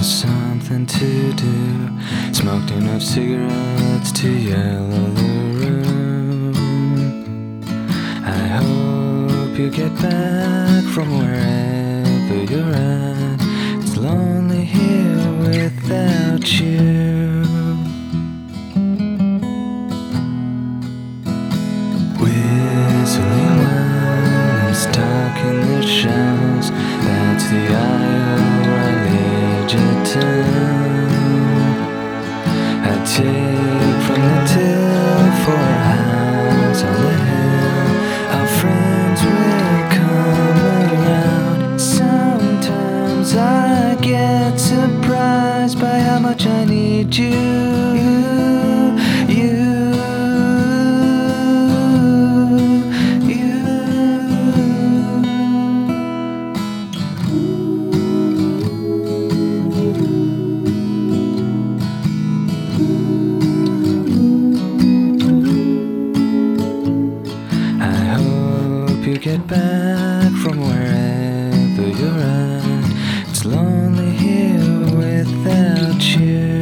something to do. Smoked enough cigarettes to yellow the room. I hope you get back from wherever you're at. It's lonely here without you. Whistling while I'm stuck in the shells. That's the aisle I lead you to. I take from the till for a house on the hill. Our friends will come around. Sometimes I get surprised by how much I need you. You get back from wherever you're at. It's lonely here without you.